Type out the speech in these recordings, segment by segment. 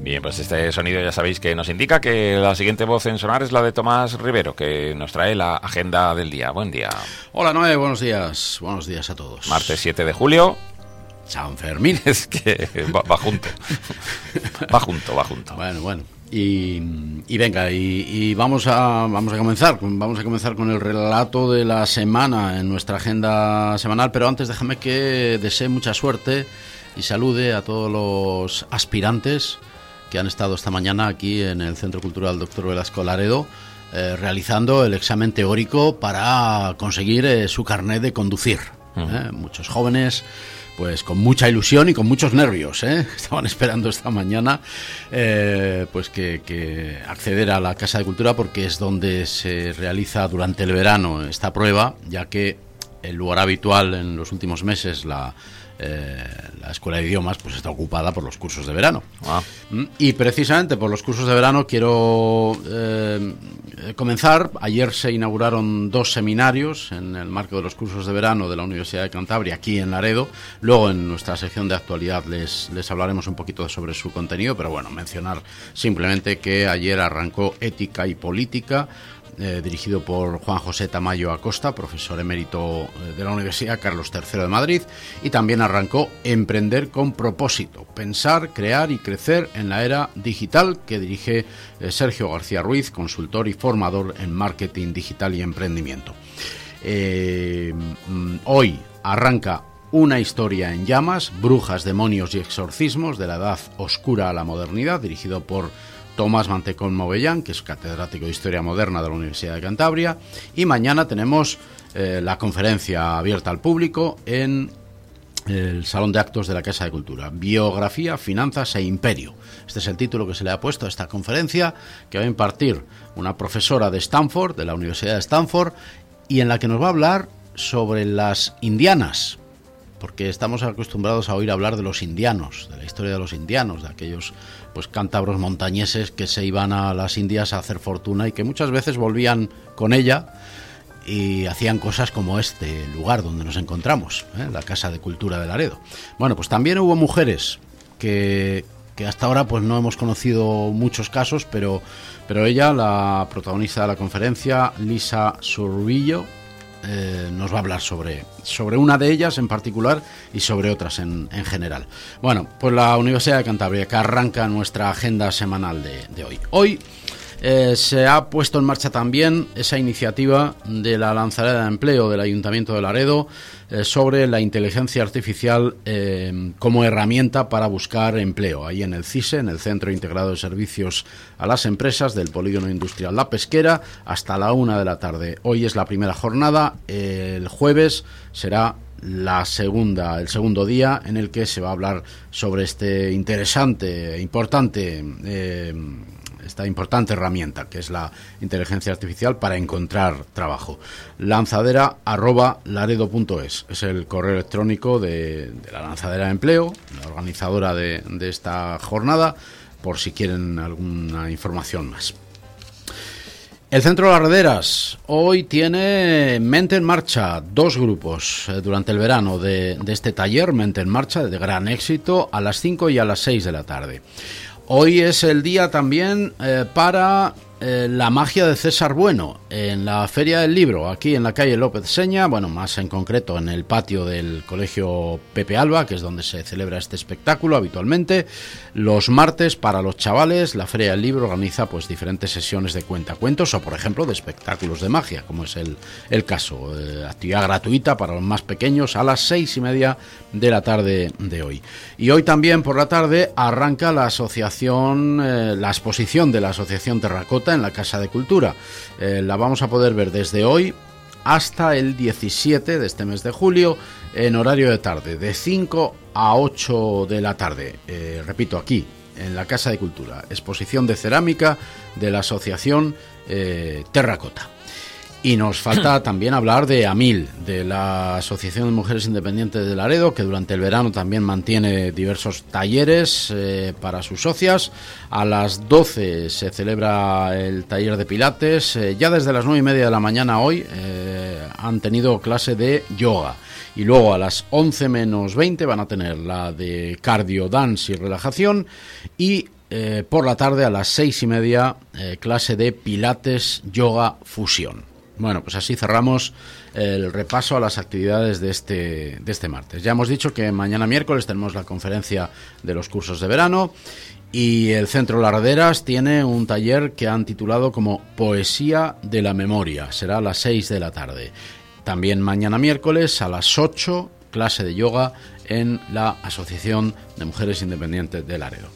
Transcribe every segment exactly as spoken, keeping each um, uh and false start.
Bien, pues este sonido ya sabéis que nos indica que la siguiente voz en sonar es la de Tomás Rivero, que nos trae la agenda del día. Buen día. Hola Noé, buenos días. Buenos días a todos. Martes siete de julio. San Fermín. Es que va, va junto. Va junto, va junto. Bueno, bueno. Y, y venga, y, y vamos a vamos a comenzar vamos a comenzar con el relato de la semana en nuestra agenda semanal, pero antes déjame que desee mucha suerte y salude a todos los aspirantes que han estado esta mañana aquí en el Centro Cultural Doctor Velasco Laredo, eh, realizando el examen teórico para conseguir eh, su carnet de conducir. Uh-huh. ¿eh? Muchos jóvenes, pues con mucha ilusión y con muchos nervios, ¿eh? Estaban esperando esta mañana eh, pues que, que acceder a la Casa de Cultura, porque es donde se realiza durante el verano esta prueba, ya que el lugar habitual en los últimos meses, la, eh, la Escuela de Idiomas, pues está ocupada por los cursos de verano. Ah. Y precisamente por los cursos de verano quiero eh, comenzar. Ayer se inauguraron dos seminarios en el marco de los cursos de verano de la Universidad de Cantabria, aquí en Laredo. Luego en nuestra sección de actualidad les, les hablaremos un poquito sobre su contenido, pero bueno, mencionar simplemente que ayer arrancó Ética y Política, Eh, dirigido por Juan José Tamayo Acosta, profesor emérito de la Universidad Carlos tercero de Madrid, y también arrancó Emprender con propósito, pensar, crear y crecer en la era digital, que dirige eh, Sergio García Ruiz, consultor y formador en marketing digital y emprendimiento. Eh, hoy arranca Una historia en llamas, brujas, demonios y exorcismos de la edad oscura a la modernidad, dirigido por Tomás Mantecón Movellán, que es catedrático de Historia Moderna de la Universidad de Cantabria. Y mañana tenemos eh, la conferencia abierta al público en el Salón de Actos de la Casa de Cultura. Biografía, Finanzas e Imperio. Este es el título que se le ha puesto a esta conferencia, que va a impartir una profesora de Stanford, de la Universidad de Stanford, y en la que nos va a hablar sobre las indianas, porque estamos acostumbrados a oír hablar de los indianos, de la historia de los indianos, de aquellos pues cántabros montañeses que se iban a las Indias a hacer fortuna y que muchas veces volvían con ella y hacían cosas como este lugar donde nos encontramos, ¿eh? La Casa de Cultura de Laredo. Bueno, pues también hubo mujeres que, que hasta ahora pues no hemos conocido muchos casos, pero, pero ella, la protagonista de la conferencia, Lisa Surbillo, Eh, nos va a hablar sobre, sobre una de ellas en particular y sobre otras en, en general. Bueno, pues la Universidad de Cantabria, que arranca nuestra agenda semanal de, de hoy. Hoy eh, se ha puesto en marcha también esa iniciativa de la lanzadera de empleo del Ayuntamiento de Laredo eh, sobre la inteligencia artificial eh, como herramienta para buscar empleo. Ahí en el CISE, en el Centro Integrado de Servicios a las Empresas del Polígono Industrial La Pesquera, hasta la una de la tarde. Hoy es la primera jornada, el jueves será la segunda, el segundo día en el que se va a hablar sobre este interesante e importante eh, esta importante herramienta que es la inteligencia artificial para encontrar trabajo. Lanzadera arroba laredo punto es es el correo electrónico de, de la lanzadera de empleo, la organizadora de, de esta jornada, por si quieren alguna información más. El Centro de las Rederas hoy tiene Mente en Marcha, dos grupos eh, durante el verano de, de este taller Mente en Marcha, de gran éxito, a las cinco y a las seis de la tarde. Hoy es el día también eh, para eh, la magia de César Bueno en la Feria del Libro, aquí en la calle López Seña, bueno, más en concreto en el patio del Colegio Pepe Alba, que es donde se celebra este espectáculo habitualmente. Los martes, para los chavales, la Feria del Libro organiza pues diferentes sesiones de cuentacuentos o, por ejemplo, de espectáculos de magia, como es el, el caso. Eh, actividad gratuita para los más pequeños a las seis y media de la tarde de hoy. Y hoy también por la tarde arranca la asociación, eh, la exposición de la Asociación Terracota en la Casa de Cultura. Eh, la vamos a poder ver desde hoy hasta el diecisiete de este mes de julio en horario de tarde, de cinco a ocho de la tarde. Eh, repito, aquí en la Casa de Cultura, exposición de cerámica de la Asociación eh, Terracota. Y nos falta también hablar de AMIL, de la Asociación de Mujeres Independientes de Laredo, que durante el verano también mantiene diversos talleres eh, para sus socias. A las doce se celebra el taller de pilates. Eh, ya desde las nueve y media de la mañana hoy eh, han tenido clase de yoga. Y luego a las once menos veinte van a tener la de cardio, dance y relajación. Y eh, por la tarde a las seis y media, eh, clase de Pilates, Yoga, Fusión. Bueno, pues así cerramos el repaso a las actividades de este, de este martes. Ya hemos dicho que mañana miércoles tenemos la conferencia de los cursos de verano y el Centro Larderas tiene un taller que han titulado como Poesía de la Memoria. Será a las seis de la tarde. También mañana miércoles a las ocho, clase de yoga en la Asociación de Mujeres Independientes de Laredo.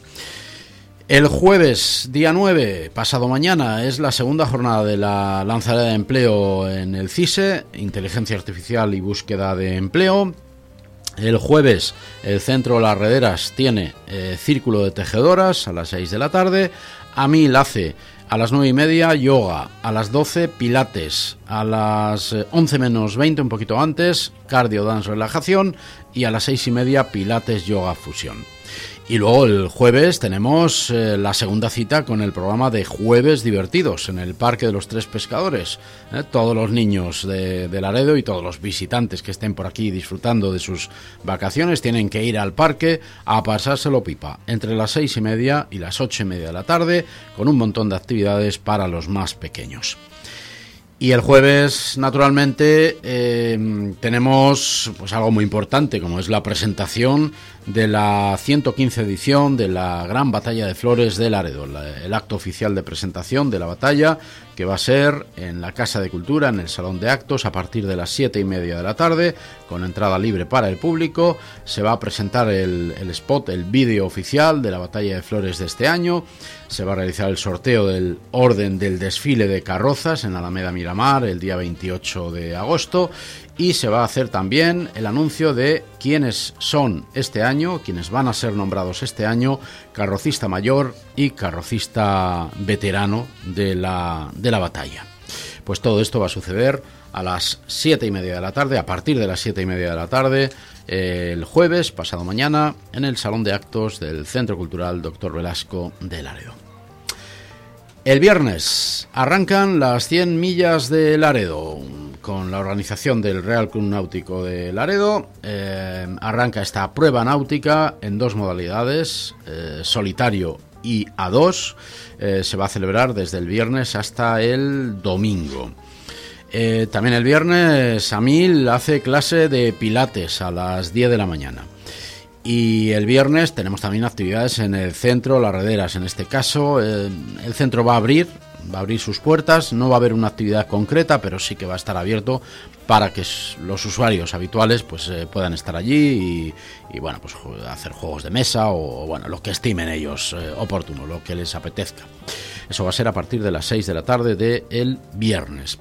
El jueves, día nueve, pasado mañana, es la segunda jornada de la lanzadera de empleo en el CISE, Inteligencia Artificial y Búsqueda de Empleo. El jueves, el Centro Las Rederas tiene eh, Círculo de Tejedoras a las seis de la tarde. A mí hace a las nueve y media, yoga. A las doce, pilates. A las once menos veinte, un poquito antes, cardio, dance, relajación. Y a las seis y media, pilates, yoga, fusión. Y luego el jueves tenemos eh, la segunda cita con el programa de Jueves Divertidos en el Parque de los Tres Pescadores. ¿eh? Todos los niños de, de Laredo y todos los visitantes que estén por aquí disfrutando de sus vacaciones tienen que ir al parque a pasárselo pipa entre las seis y media y las ocho y media de la tarde, con un montón de actividades para los más pequeños. Y el jueves, naturalmente, eh, tenemos pues algo muy importante, como es la presentación de la ciento quince edición de la Gran Batalla de Flores de Laredo, la, el acto oficial de presentación de la batalla, que va a ser en la Casa de Cultura, en el Salón de Actos, a partir de las siete y media de la tarde, con entrada libre para el público. Se va a presentar el, el spot, el vídeo oficial de la Batalla de Flores de este año. Se va a realizar el sorteo del orden del desfile de carrozas en Alameda Miramar el día veintiocho de agosto. Y se va a hacer también el anuncio de quiénes son este año, quiénes van a ser nombrados este año, carrocista mayor y carrocista veterano de la, de la batalla. Pues todo esto va a suceder a las siete y media de la tarde, a partir de las siete y media de la tarde, eh, el jueves, pasado mañana, en el Salón de Actos del Centro Cultural Doctor Velasco de Laredo. El viernes arrancan las cien millas de Laredo con la organización del Real Club Náutico de Laredo. Eh, arranca esta prueba náutica en dos modalidades, eh, solitario y a dos. Eh, se va a celebrar desde el viernes hasta el domingo. Eh, también el viernes Amil hace clase de pilates a las diez de la mañana. Y el viernes tenemos también actividades en el centro Las Rederas. En este caso, eh, el centro va a abrir, va a abrir sus puertas. No va a haber una actividad concreta, pero sí que va a estar abierto para que los usuarios habituales pues eh, puedan estar allí y, y bueno, pues hacer juegos de mesa o bueno, lo que estimen ellos eh, oportuno, lo que les apetezca. Eso va a ser a partir de las seis de la tarde del viernes.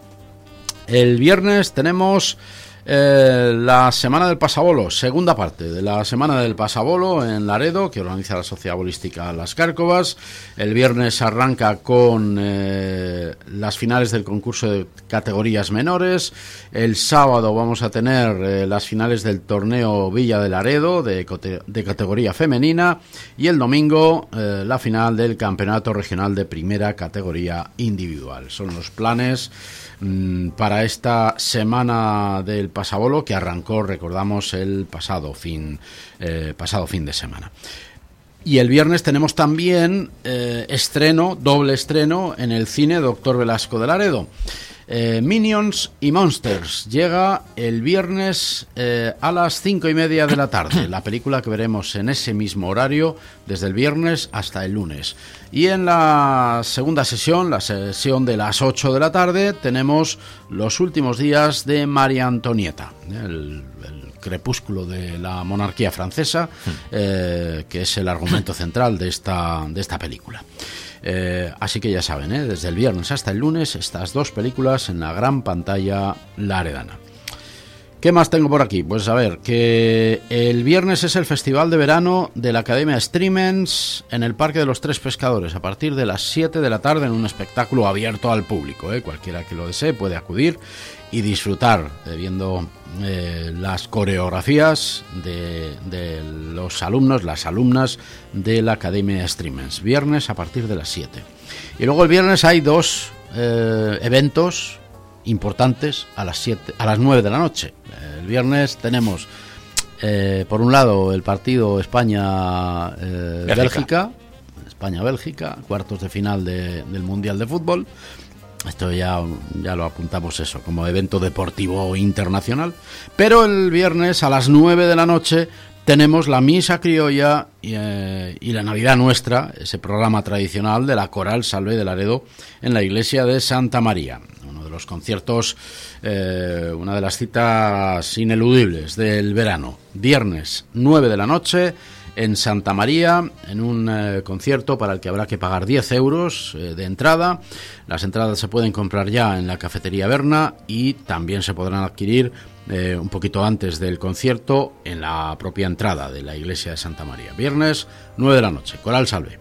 El viernes tenemos Eh, la Semana del Pasabolo, segunda parte de la Semana del Pasabolo en Laredo, que organiza la Sociedad Bolística Las Cárcovas. El viernes arranca con eh, las finales del concurso de categorías menores. El sábado vamos a tener eh, las finales del torneo Villa de Laredo de, de categoría femenina, y el domingo eh, la final del Campeonato Regional de Primera Categoría Individual. Son los planes para esta Semana del Pasabolo, que arrancó, recordamos, el pasado fin, eh, pasado fin de semana. Y el viernes tenemos también eh, estreno, doble estreno en el cine Doctor Velasco de Laredo. Eh, Minions y Monsters llega el viernes eh, a las cinco y media de la tarde, la película que veremos en ese mismo horario desde el viernes hasta el lunes. Y en la segunda sesión, la sesión de las ocho de la tarde, tenemos Los últimos días de María Antonieta, el, el crepúsculo de la monarquía francesa, eh, que es el argumento central de esta, de esta película. Eh, así que ya saben, ¿eh? desde el viernes hasta el lunes, estas dos películas en la gran pantalla laredana. ¿Qué más tengo por aquí? Pues a ver, que el viernes es el Festival de Verano de la Academia Streamens en el Parque de los Tres Pescadores, a partir de las siete de la tarde, en un espectáculo abierto al público, ¿eh? Cualquiera que lo desee puede acudir y disfrutar eh, viendo eh, las coreografías de, de los alumnos, las alumnas de la Academia Streamens, viernes a partir de las siete. Y luego el viernes hay dos eh, eventos importantes a las siete, a las nueve de la noche. El viernes tenemos eh, por un lado el partido España eh, Bélgica, España-Bélgica, cuartos de final de, del Mundial de Fútbol. Esto ya, ya lo apuntamos eso, como evento deportivo internacional. Pero el viernes a las nueve de la noche tenemos la Misa Criolla y, eh, y la Navidad Nuestra, ese programa tradicional de la Coral Salve de Laredo en la iglesia de Santa María. Uno de los conciertos, eh, una de las citas ineludibles del verano. Viernes, nueve de la noche, en Santa María, en un eh, concierto para el que habrá que pagar diez euros eh, de entrada. Las entradas se pueden comprar ya en la Cafetería Berna y también se podrán adquirir eh, un poquito antes del concierto en la propia entrada de la iglesia de Santa María. Viernes, nueve de la noche, Coral Salve.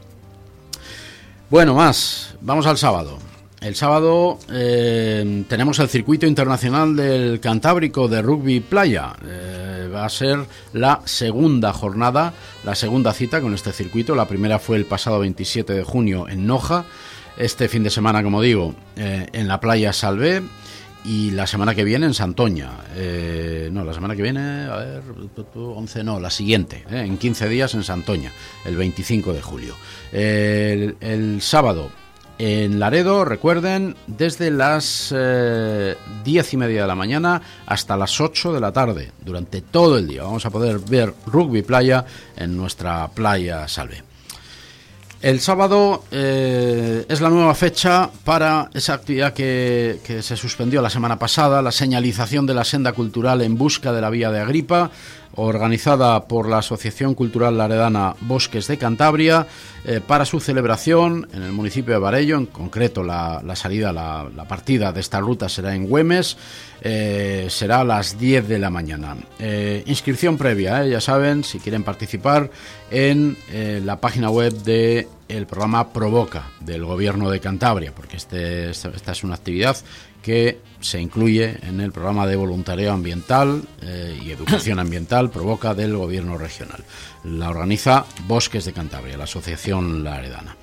Bueno, más, vamos al sábado. El sábado eh, tenemos el circuito internacional del Cantábrico de rugby playa. Eh, va a ser la segunda jornada, la segunda cita con este circuito. La primera fue el pasado veintisiete de junio en Noja. Este fin de semana, como digo, eh, en la playa Salvé. Y la semana que viene en Santoña. Eh, no, la semana que viene, a ver, once, no, la siguiente, eh, en quince días en Santoña, el veinticinco de julio. Eh, el, el sábado en Laredo, recuerden, desde las eh, diez y media de la mañana hasta las ocho de la tarde, durante todo el día. Vamos a poder ver rugby playa en nuestra playa Salve. El sábado eh, es la nueva fecha para esa actividad que, que se suspendió la semana pasada, la señalización de la senda cultural en busca de la Vía de Agripa, organizada por la Asociación Cultural Laredana Bosques de Cantabria, eh, para su celebración en el municipio de Barello. En concreto, la, la salida, la, la partida de esta ruta será en Güemes, eh, será a las diez de la mañana. Eh, inscripción previa, eh, ya saben, si quieren participar, en eh, la página web de el programa Provoca del Gobierno de Cantabria, porque este, esta, esta es una actividad que se incluye en el programa de voluntariado ambiental eh, y educación ambiental Provoca del Gobierno regional. La organiza Bosques de Cantabria, la asociación laredana.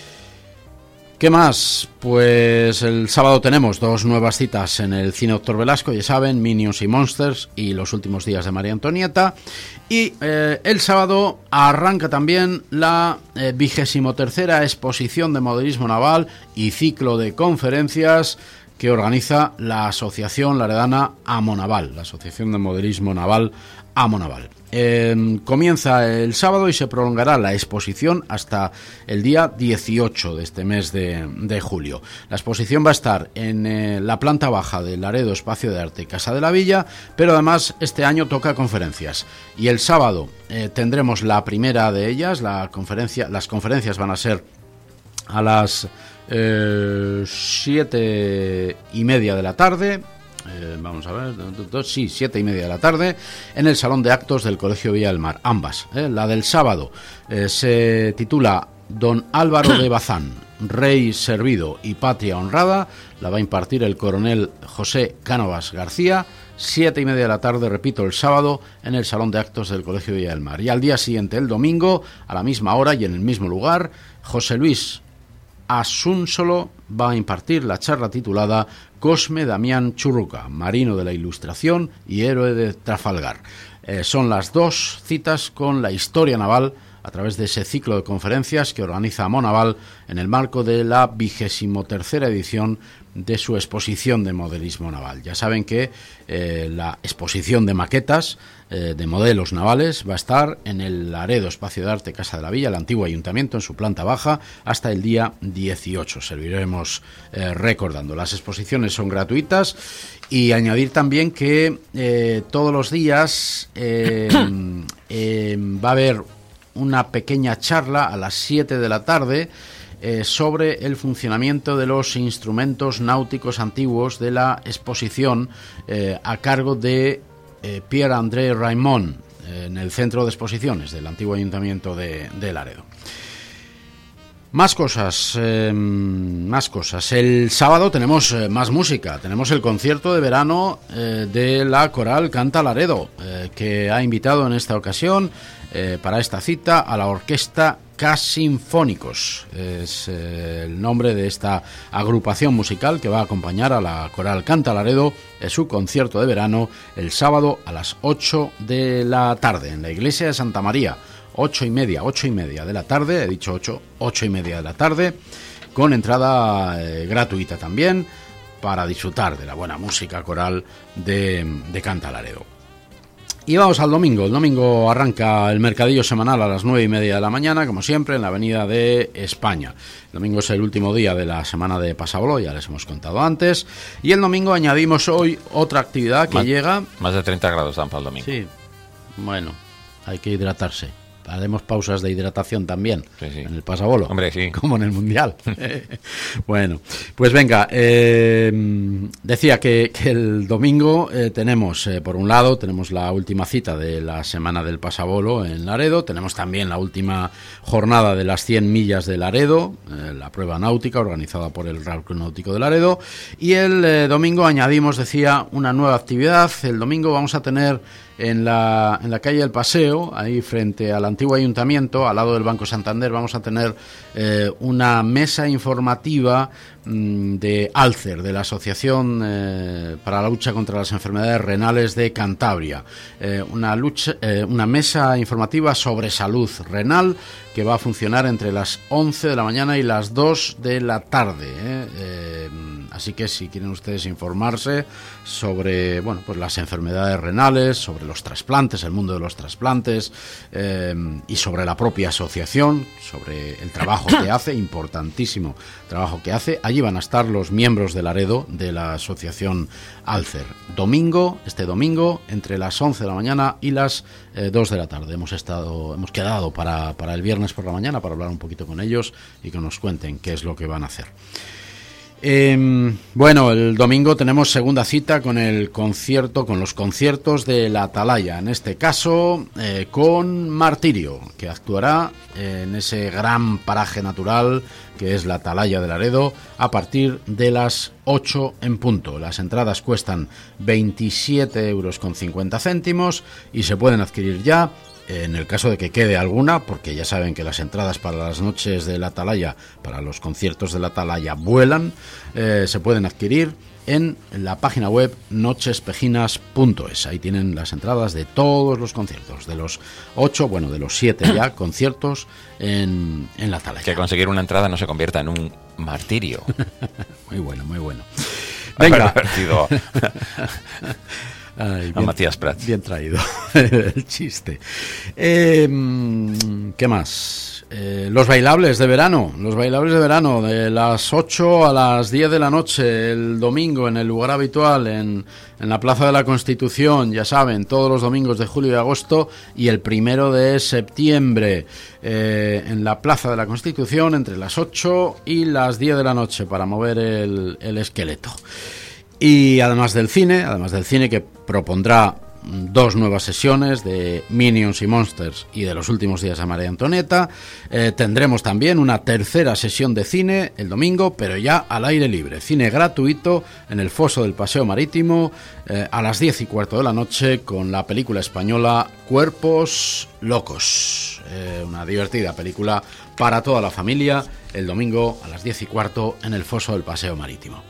¿Qué más? Pues el sábado tenemos dos nuevas citas en el Cine Doctor Velasco, ya saben, Minions y Monsters y Los últimos días de María Antonieta. Y eh, el sábado arranca también la eh, vigésimo tercera exposición de modelismo naval y ciclo de conferencias que organiza la Asociación Laredana Amonaval, la Asociación de Modelismo Naval Amonaval. Eh, comienza el sábado y se prolongará la exposición hasta el día dieciocho de este mes de, de julio. La exposición va a estar en eh, la planta baja del Laredo Espacio de Arte Casa de la Villa, pero además este año toca conferencias. Y el sábado eh, tendremos la primera de ellas, la conferencia, las conferencias van a ser a las eh, siete y media de la tarde. Eh, vamos a ver, dos, sí, siete y media de la tarde, en el Salón de Actos del Colegio Villa del Mar, ambas. Eh, la del sábado eh, se titula Don Álvaro de Bazán, Rey Servido y Patria Honrada. La va a impartir el coronel José Cánovas García. Siete y media de la tarde, repito, el sábado, en el Salón de Actos del Colegio Villa del Mar. Y al día siguiente, el domingo, a la misma hora y en el mismo lugar, José Luis Asúnsolo va a impartir la charla titulada Cosme Damián Churruca, marino de la Ilustración y héroe de Trafalgar. Eh, son las dos citas con la historia naval a través de ese ciclo de conferencias que organiza Amonaval en el marco de la vigésimo tercera edición de su exposición de modelismo naval. Ya saben que eh, la exposición de maquetas eh, de modelos navales va a estar en el Laredo Espacio de Arte Casa de la Villa, el antiguo ayuntamiento, en su planta baja, hasta el día dieciocho. Seguiremos eh, recordando. Las exposiciones son gratuitas y añadir también que eh, todos los días eh, eh, va a haber una pequeña charla a las siete de la tarde eh, sobre el funcionamiento de los instrumentos náuticos antiguos de la exposición eh, a cargo de eh, Pierre-André Raimond eh, en el centro de exposiciones del antiguo ayuntamiento de, de Laredo. Más cosas, eh, más cosas. El sábado tenemos eh, más música. Tenemos el concierto de verano eh, de la Coral Canta Laredo, eh, que ha invitado en esta ocasión eh, para esta cita a la orquesta K-Sinfónicos. Es eh, el nombre de esta agrupación musical que va a acompañar a la Coral Canta Laredo en su concierto de verano el sábado a las ocho de la tarde en la iglesia de Santa María. ocho y media, ocho y media de la tarde, he dicho ocho, ocho y media de la tarde, con entrada eh, gratuita también, para disfrutar de la buena música coral de, de Canta Laredo. Y vamos al domingo. El domingo arranca el mercadillo semanal a las nueve y media de la mañana, como siempre, en la Avenida de España. El domingo es el último día de la semana de Pasabolo, ya les hemos contado antes. Y el domingo añadimos hoy otra actividad que más, llega... Más de treinta grados dan para el domingo. Sí, bueno, hay que hidratarse. Haremos pausas de hidratación también, sí, sí. En el Pasabolo. Hombre, sí. Como en el Mundial. Bueno, pues venga, eh, decía que, que el domingo eh, tenemos, eh, por un lado, tenemos la última cita de la semana del Pasabolo en Laredo, tenemos también la última jornada de las cien millas de Laredo, eh, la prueba náutica organizada por el Real Club Náutico de Laredo, y el eh, domingo añadimos, decía, una nueva actividad. El domingo vamos a tener en la, en la calle del Paseo, ahí frente al antiguo ayuntamiento, al lado del Banco Santander, vamos a tener eh, una mesa informativa mmm, de Alcer, de la Asociación eh, para la Lucha contra las Enfermedades Renales de Cantabria. Eh, una, lucha, eh, una mesa informativa sobre salud renal que va a funcionar entre las once de la mañana y las dos de la tarde. ¿eh? Eh, así que si quieren ustedes informarse sobre bueno, pues las enfermedades renales, sobre los trasplantes, el mundo de los trasplantes eh, y sobre la propia asociación, sobre el trabajo que hace, importantísimo trabajo que hace, allí van a estar los miembros de Laredo de la asociación Alcer. Domingo, este domingo, entre las once de la mañana y las eh, dos de la tarde. Hemos estado, hemos quedado para, para el viernes por la mañana para hablar un poquito con ellos y que nos cuenten qué es lo que van a hacer. Eh, bueno, el domingo tenemos segunda cita con el concierto, con los conciertos de la Atalaya, en este caso eh, con Martirio, que actuará en ese gran paraje natural que es la Atalaya de Laredo a partir de las ocho en punto. Las entradas cuestan veintisiete euros con cincuenta céntimos y se pueden adquirir ya, en el caso de que quede alguna, porque ya saben que las entradas para las noches de la Atalaya, para los conciertos de la Atalaya vuelan, eh, se pueden adquirir en la página web nochespejinas punto es. Ahí tienen las entradas de todos los conciertos, de los ocho, bueno, de los siete ya conciertos en, en la Atalaya. Que conseguir una entrada no se convierta en un martirio. Muy bueno, muy bueno. Venga. Ay, bien, a Matías Prats. Bien traído el chiste. Eh, ¿Qué más? Eh, los bailables de verano. Los bailables de verano de las ocho a las diez de la noche el domingo en el lugar habitual, en, en la Plaza de la Constitución, ya saben, todos los domingos de julio y agosto y el primero de septiembre eh, en la Plaza de la Constitución entre las ocho y las diez de la noche para mover el, el esqueleto. Y además del cine, además del cine que propondrá dos nuevas sesiones de Minions y Monsters y de los últimos días de María Antonieta, eh, tendremos también una tercera sesión de cine el domingo, pero ya al aire libre, cine gratuito en el foso del Paseo Marítimo eh, a las diez y cuarto de la noche con la película española Cuerpos Locos, eh, una divertida película para toda la familia el domingo a las diez y cuarto en el foso del Paseo Marítimo.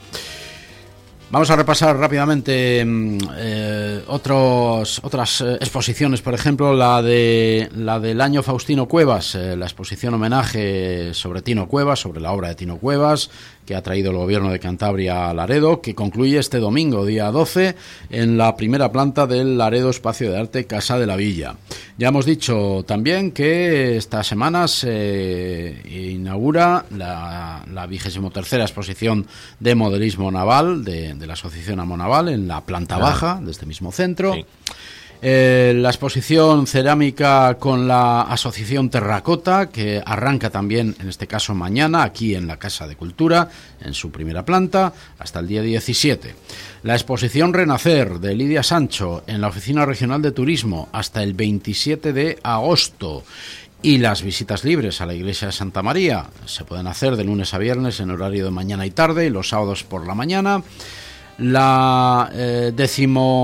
Vamos a repasar rápidamente eh, otros, otras eh, exposiciones, por ejemplo, la de la del año Faustino Cuevas, eh, la exposición homenaje sobre Tino Cuevas, sobre la obra de Tino Cuevas, que ha traído el Gobierno de Cantabria a Laredo, que concluye este domingo, día doce, en la primera planta del Laredo Espacio de Arte Casa de la Villa. Ya hemos dicho también que esta semana se inaugura la, la vigésimo tercera exposición de modelismo naval de, de la Asociación Amonaval en la planta baja de este mismo centro. Sí. Eh, la exposición cerámica con la Asociación Terracota, que arranca también, en este caso mañana, aquí en la Casa de Cultura, en su primera planta, hasta el día diecisiete. La exposición Renacer de Lidia Sancho en la Oficina Regional de Turismo hasta el veintisiete de agosto. Y las visitas libres a la Iglesia de Santa María se pueden hacer de lunes a viernes en horario de mañana y tarde y los sábados por la mañana. La eh, décimo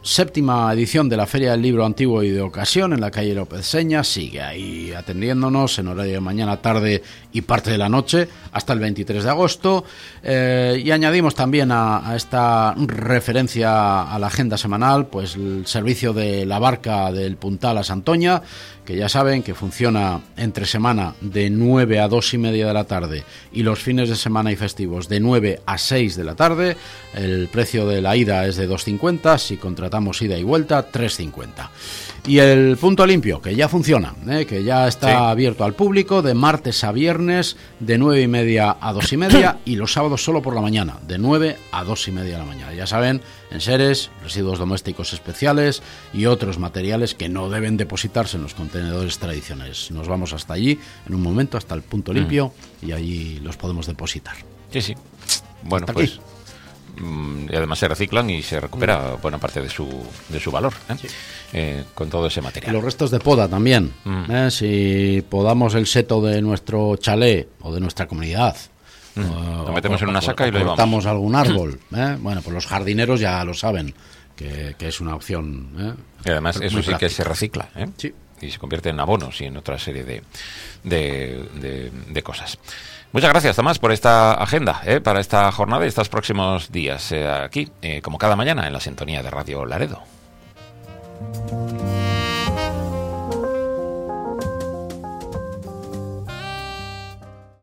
séptima edición de la Feria del Libro Antiguo y de Ocasión en la calle López Seña sigue ahí atendiéndonos en horario de mañana, tarde y parte de la noche hasta el veintitrés de agosto. Eh, y añadimos también a, a esta referencia a la agenda semanal pues el servicio de la barca del Puntal a Santoña, que ya saben que funciona entre semana de nueve a dos y media de la tarde y los fines de semana y festivos de nueve a seis de la tarde. El precio de la ida es de dos cincuenta, si contratamos ida y vuelta tres cincuenta. Y el Punto Limpio, que ya funciona, ¿eh? que ya está sí. abierto al público de martes a viernes de nueve y media a dos y media y los sábados solo por la mañana, de nueve a dos y media de la mañana. Ya saben, enseres, residuos domésticos especiales y otros materiales que no deben depositarse en los contenedores tradicionales. Nos vamos hasta allí en un momento, hasta el Punto Limpio, mm. y allí los podemos depositar. Sí, sí. Bueno, hasta pues... Aquí. Y además se reciclan y se recupera buena parte de su de su valor, ¿eh? Sí. Eh, con todo ese material. Y los restos de poda también, mm. ¿eh? Si podamos el seto de nuestro chalet o de nuestra comunidad, mm. o, lo metemos o, en una saca o, y lo llevamos. Cortamos algún árbol, ¿eh? Bueno, pues los jardineros ya lo saben que, que es una opción, ¿eh? Y además eso sí práctica. Que se recicla, ¿eh? Sí. Y se convierte en abonos y en otra serie de de, de, de cosas. Muchas gracias, Tomás, por esta agenda, ¿eh? para esta jornada y estos próximos días eh, aquí, eh, como cada mañana, en la sintonía de Radio Laredo.